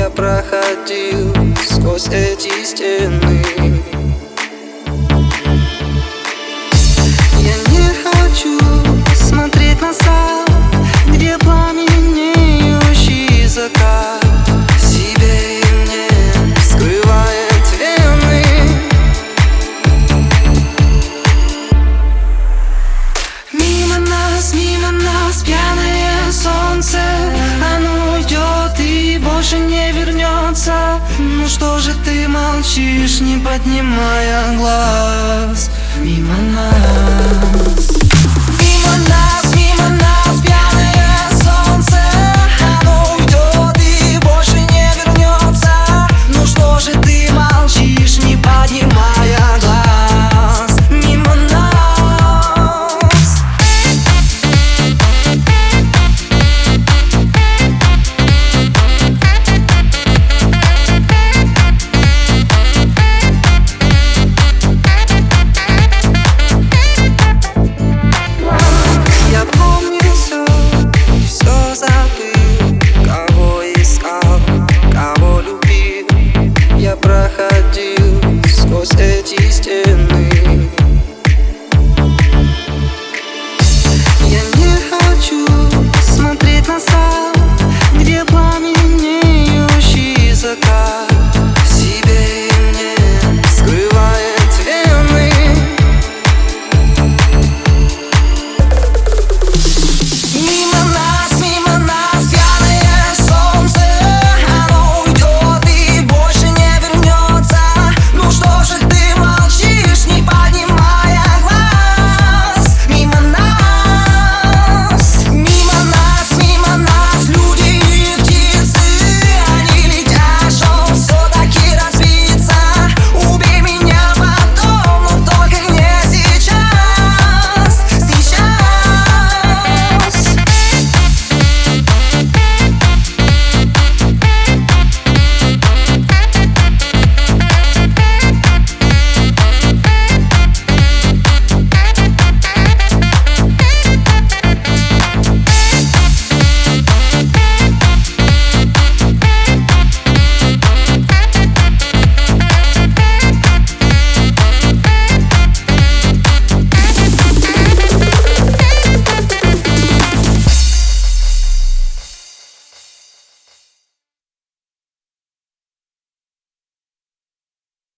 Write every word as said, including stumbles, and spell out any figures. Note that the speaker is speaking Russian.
я проходил сквозь эти стены. Я не хочу смотреть на сад, где пламенеющий закат себе и мне скрывает вены. Мимо нас, мимо нас пьяное солнце, оно уйдет и больше не вернется. Ну что же ты молчишь, не поднимая глаз? Мимо нас, мимо нас.